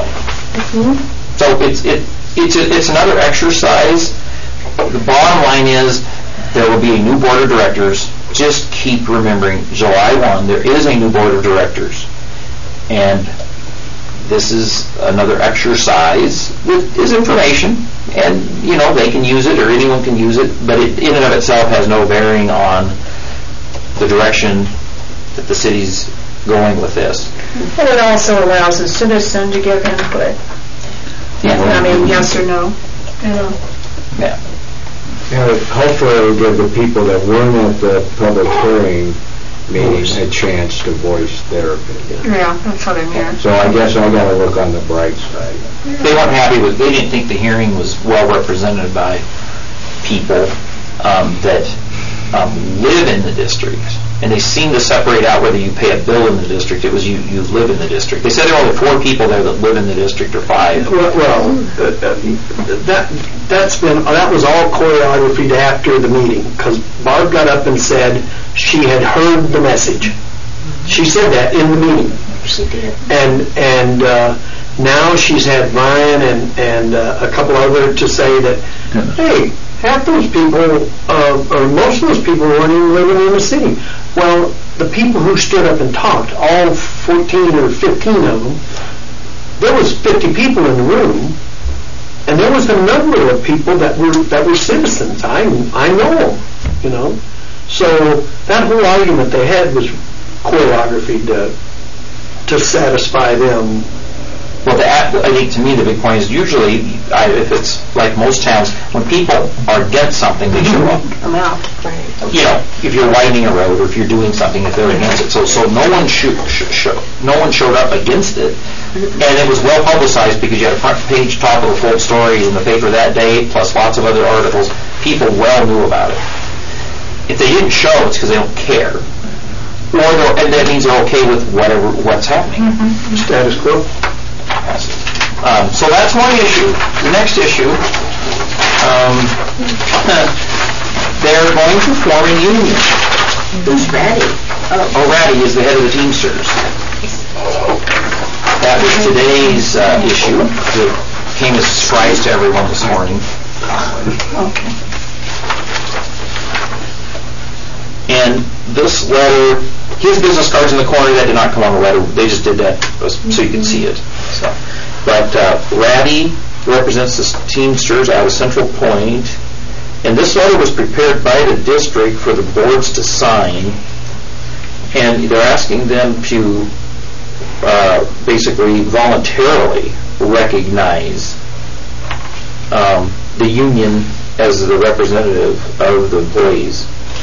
So it's another exercise. The bottom line is there will be a new board of directors. Just keep remembering, July 1, there is a new board of directors. And this is another exercise with his information. And, they can use it or anyone can use it, but it in and of itself has no bearing on the direction that the city's going with this. And it also allows a citizen to give input. I mean, yes or no. Yeah. Hopefully it'll give the people that weren't at the public hearing meeting a chance to voice their opinion. Yeah, that's what I mean. So I guess I got to look on the bright side. They weren't happy with. They didn't think the hearing was well represented by people that live in the district, and they seem to separate out whether you pay a bill in the district. It was you live in the district. They said there were only 4 people there that live in the district, or 5. Well, that was all choreographed after the meeting, because Barb got up and said she had heard the message. She said that in the meeting. She did. And now she's had Brian and a couple other to say that, hey, half those people, or most of those people weren't even living in the city. Well, the people who stood up and talked, all 14 or 15 of them, there was 50 people in the room, and there was a number of people that were citizens. I know them, So that whole argument they had was choreography to satisfy them. Well, I think to me the big point is usually, if it's like most towns, when people are against something, they show up. I'm out. If you're widening a road or if you're doing something, if they're against it. So no one showed up against it, and it was well publicized because you had a front page top of the full story in the paper that day, plus lots of other articles. People well knew about it. If they didn't show, it's because they don't care, and that means they're okay with what's happening. Status quo. So that's one issue. The next issue, they're going to form a union. Who's Ratty? Ratty is the head of the Teamsters. That was today's issue. It came as a surprise to everyone this morning. Okay. And this letter, his business card's in the corner. That did not come on the letter. They just did that so you can see it. So, but Ratty represents the Teamsters out of Central Point, and this letter was prepared by the district for the boards to sign. And they're asking them to basically voluntarily recognize the union as the representative of the employees.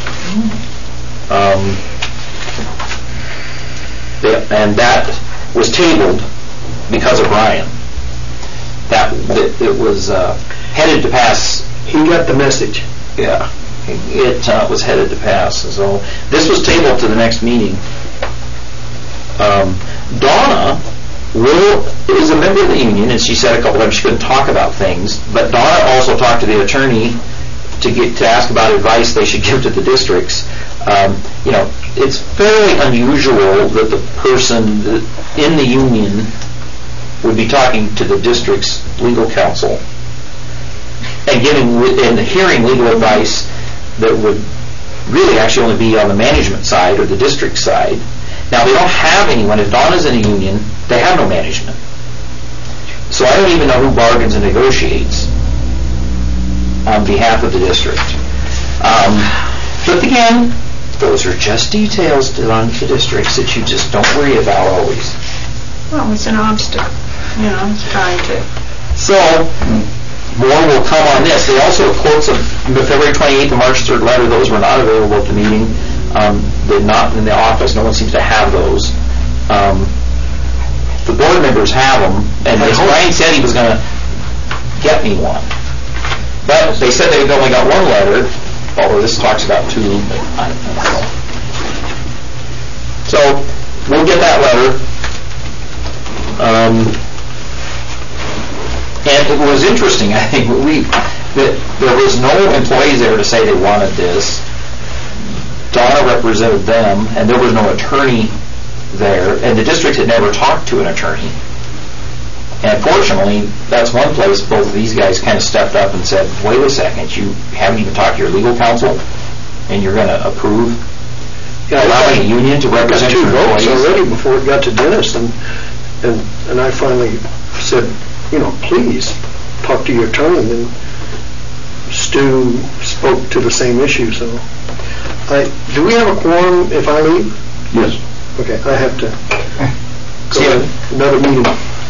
And that was tabled because of Brian. That it was headed to pass. He got the message. Yeah, it was headed to pass. So this was tabled to the next meeting. Donna is a member of the union, and she said a couple times she couldn't talk about things. But Donna also talked to the attorney to ask about advice they should give to the districts. It's fairly unusual that the person in the union would be talking to the district's legal counsel and hearing legal advice that would really actually only be on the management side or the district side. Now, they don't have anyone. If Donna's in a union, they have no management. So I don't even know who bargains and negotiates on behalf of the district. But again, those are just details to run the districts that you just don't worry about always. Well, it's an obstacle. It's trying to. So, more will come on this. They also quotes of the February 28th and March 3rd letter. Those were not available at the meeting. They're not in the office. No one seems to have those. The board members have them, and as Brian said, he was going to get me one. But they said they've only got one letter, although this talks about two. But I don't know. So we'll get that letter. And it was interesting, I think, that there was no employees there to say they wanted this. Donna represented them, and there was no attorney there, and the district had never talked to an attorney. And fortunately, that's one place both of these guys kind of stepped up and said, wait a second, you haven't even talked to your legal counsel, and you're going to approve allowing a union to represent your employees? I got 2 votes already before it got to Dennis, and I finally said, please talk to your attorney. And Stu spoke to the same issue. So, do we have a quorum if I leave? Yes. Okay, I have to go to another meeting.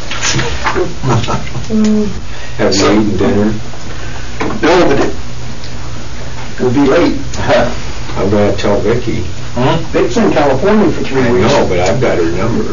Have you eaten dinner? No, but we'll be late. I'm going to tell Vicki. Vic's in California for 3 weeks. I know, but I've got her number.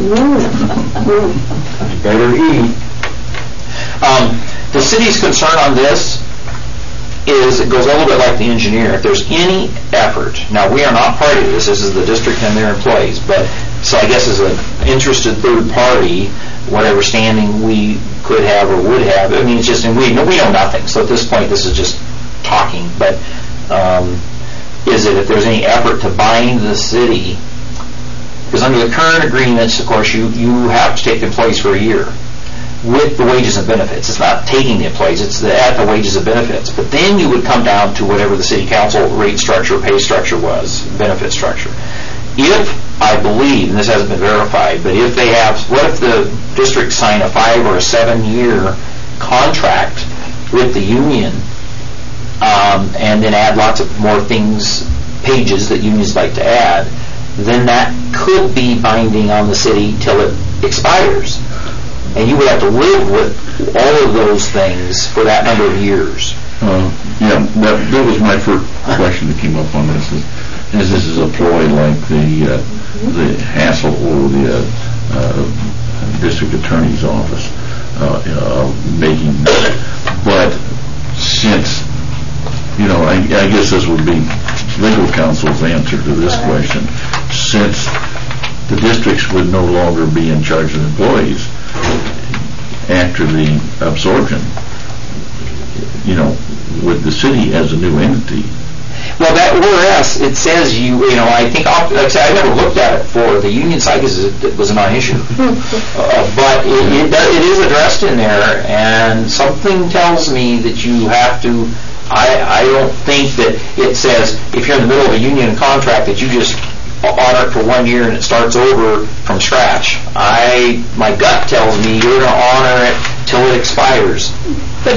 You better eat. The city's concern on this is it goes a little bit like the engineer. If there's any effort, now we are not part of this is the district and their employees, but so I guess as an interested third party, whatever standing we could have or would have, I mean, it's just, and we know nothing, so at this point this is just talking, but is it if there's any effort to bind the city, because under the current agreements, of course, you have to take the employees for a year with the wages and benefits. It's not taking the employees, it's at the wages and benefits. But then you would come down to whatever the city council rate structure, pay structure was, benefit structure. If, I believe, and this hasn't been verified, but if they have, what if the district sign a 5 or a 7-year contract with the union and then add lots of more things, pages that unions like to add, then that could be binding on the city till it expires. And you would have to live with all of those things for that number of years. That was my first question that came up on this. Is this is a ploy like the hassle or the district attorney's office making? But since, I guess this would be legal counsel's answer to this question. Since the districts would no longer be in charge of employees after the absorption, with the city as a new entity. Well, that whereas it says I think I never looked at it for the union side because it was a non-issue, but it is addressed in there, and something tells me that you have to. I don't think that it says if you're in the middle of a union contract that you just honor it for 1 year and it starts over from scratch. My gut tells me you're going to honor it till it expires. But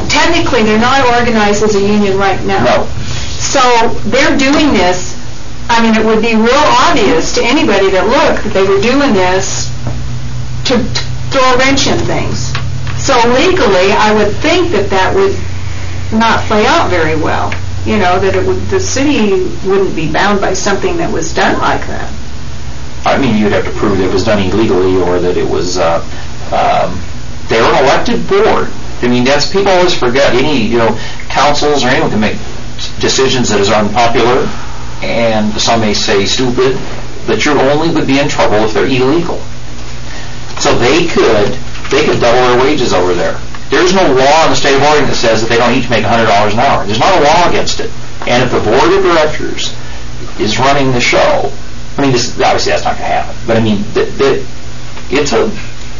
technically they're not organized as a union right now. No. So they're doing this I mean, it would be real obvious to anybody that looked that they were doing this to throw a wrench in things. So legally, I would think that that would not play out very well. You know, that the city wouldn't be bound by something that was done like that. I mean, you'd have to prove that it was done illegally or that it was, they're an elected board. I mean, that's, people always forget, any, councils or anyone can make decisions that is unpopular, and some may say stupid, but you only would be in trouble if they're illegal. So they could double their wages over there. There's no law in the state of Oregon that says that they don't each make $100 an hour. There's not a law against it. And if the board of directors is running the show, I mean, obviously that's not going to happen. But I mean, it's a...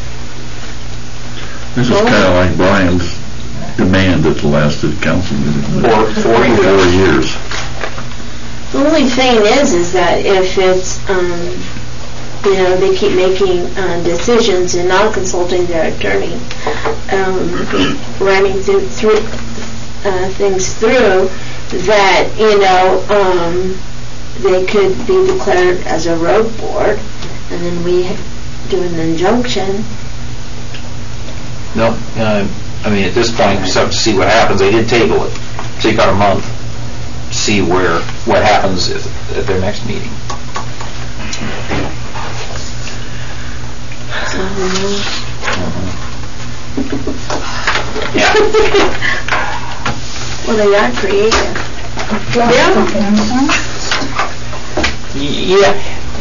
This is kind of like Brian's demand at the last council meeting. For 4 years. 4 years. The only thing is that if it's, they keep making decisions and not consulting their attorney, running things through, that, they could be declared as a road board, and then we do an injunction. No, I mean, at this point, we just have to see what happens. They did table it, so you got a month to see what happens at their next meeting. Yeah. Well, they are creative. Yeah.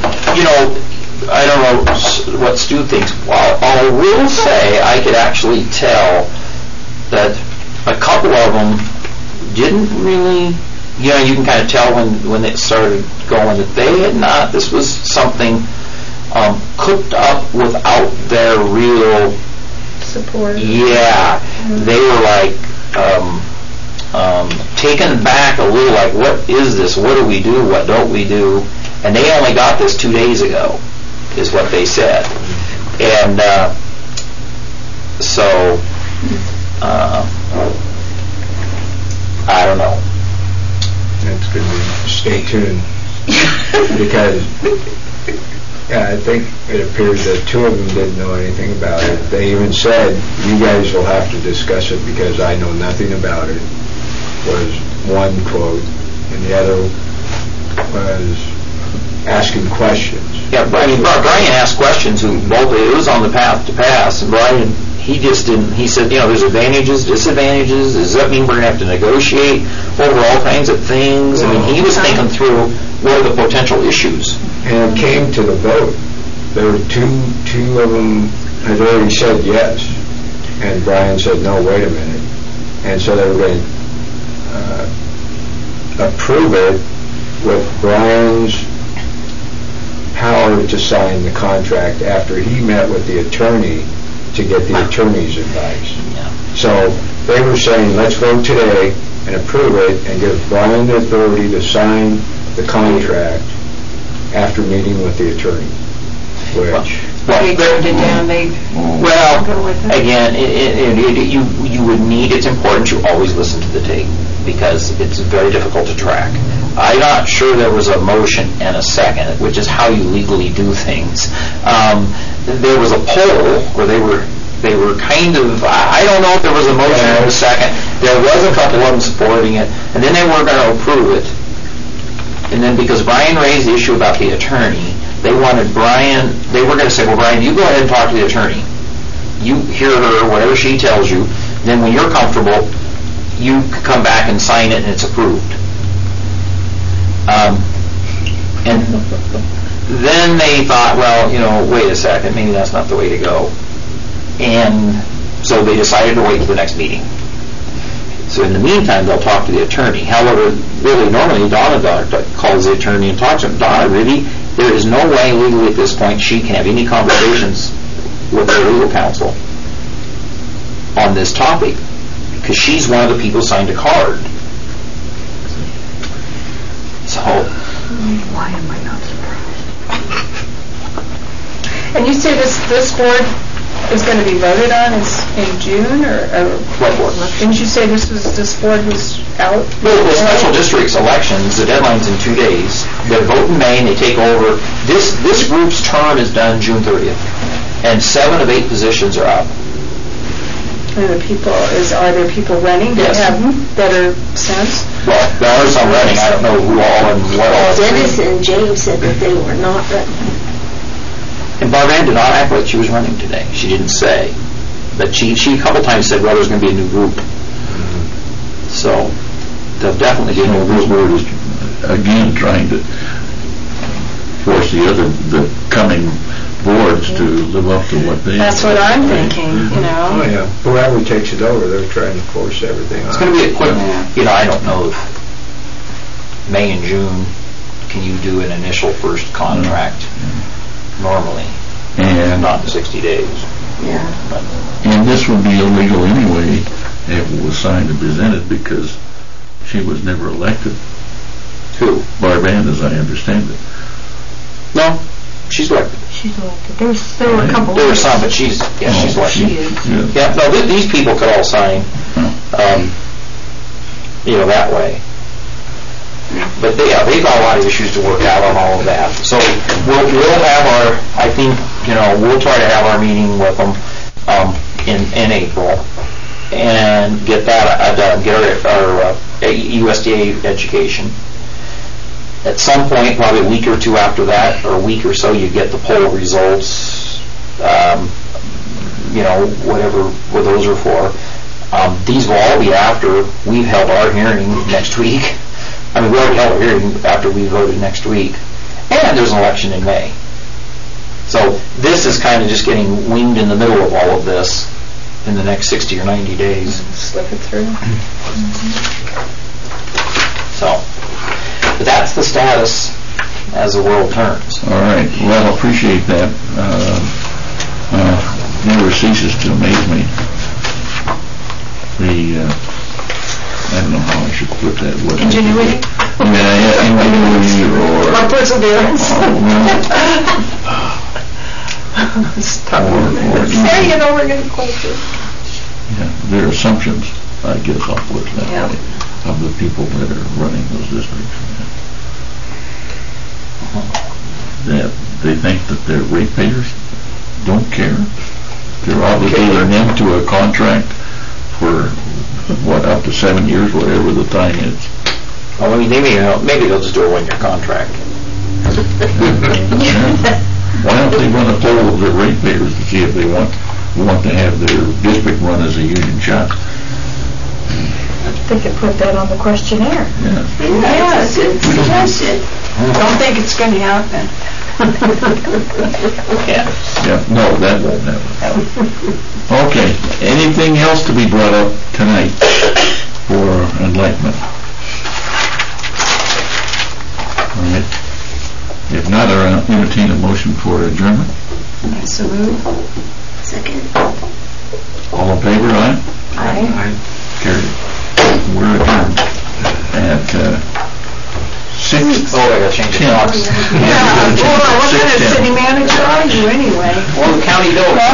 I don't know what Stu thinks. Well, I will say I could actually tell that a couple of them didn't really, you can kind of tell when it started going that they had not, this was something cooked up without their real support. Yeah. They were like taken back a little, like, what is this? What do we do? What don't we do? And they only got this 2 days ago, is what they said. And so, I don't know. That's good to stay tuned. Because I think it appears that 2 of them didn't know anything about it. They even said, you guys will have to discuss it because I know nothing about it, was one quote. And the other was asking questions. Yeah, Brian asked questions it was on the path to pass, and Brian, he just didn't, he said, there's advantages, disadvantages, does that mean we're going to have to negotiate over all kinds of things? I mean, he was thinking through what are the potential issues. And it came to the vote. There were two of them had already said yes, and Brian said, no, wait a minute. And so they were going to approve it with Brian's power to sign the contract after he met with the attorney to get the attorney's advice. Yeah. So they were saying, let's vote today and approve it and give Brian the authority to sign the contract after meeting with the attorney, which... They turned it down, again, you would need, it's important to always listen to the tape because it's very difficult to track. I'm not sure there was a motion and a second, which is how you legally do things. There was a poll where they were kind of, I don't know if there was a motion and a second. There was a couple of them supporting it, and then they weren't going to approve it. And then because Brian raised the issue about the attorney, they wanted Brian, they were going to say, well, Brian, you go ahead and talk to the attorney. You hear her, whatever she tells you. Then when you're comfortable, you come back and sign it and it's approved. And then they thought, well, wait a second, maybe that's not the way to go. And so they decided to wait till the next meeting. So in the meantime, they'll talk to the attorney. However, really, normally Donna calls the attorney and talks to him. Donna, really, there is no way legally at this point she can have any conversations with her legal counsel on this topic because she's one of the people signed a card. So... Why am I not surprised? And you say this board is going to be voted on in June, or What board? didn't you say this board was out? Well, the special districts elections, the deadline's in 2 days. They vote in May and they take over. This group's term is done June 30th, and 7 of 8 positions are up. Are there people running that Yes. have better sense? Well, there are some running. I don't know who all and what all. Dennis and James said that they were not running. And Barvan did not act like she was running today. She didn't say. But she a couple times said, well, there's going to be a new group. So, there'll definitely be a new This group. board is, again, trying to force the coming boards to live up to what they... That's what I'm thinking, Oh, yeah. Whoever takes it over, they're trying to force everything on. It's going to be a quick, I don't know if May and June, can you do an initial first contract normally? And Not in 60 days. Yeah. And this would be illegal anyway if it was signed and presented, because she was never elected. Who? Barvan, as I understand it. No, she's elected. She's elected. There were a couple. There were some, but she's elected. She is. Yeah, no, these people could all sign, that way. But they've got a lot of issues to work out on all of that. So we'll have we'll try to have our meeting with them in April and get that done, get our USDA education. At some point, probably a week or two after that, or a week or so, you get the poll results, whatever those are for. These will all be after we've held our hearing next week. I mean, we already held a hearing after we voted next week. And there's an election in May. So this is kind of just getting winged in the middle of all of this in the next 60 or 90 days. Slip it through. So, but that's the status as the world turns. All right. Well, I appreciate that. Never ceases to amaze me. I don't know how I should put that. Ingenuity? Yeah, ingenuity or... Or perseverance. Say it over again closer. Yeah, their assumptions, I guess I'll put it that Yeah. way, of the people that are running those districts. That they think that their ratepayers don't care. They're obligating them to a contract for, up to 7 years, whatever the time is. Well, I mean, maybe they'll just do a 1-year contract. Why don't they run a poll of their ratepayers to see if they want to have their district run as a union shop? They could put that on the questionnaire. Yeah. Yeah, it's a good suggestion. Don't think it's going to happen. Yeah. Yeah, no, that won't happen. Okay, anything else to be brought up tonight for enlightenment? All right. If not, I'll entertain a motion for adjournment. So move. Second. All in favor, aye? Aye. Carried. We're adjourned at 6. Oh, I gotta change the clocks. Yeah, well, what kind of city manager are you anyway? Well, the county bill.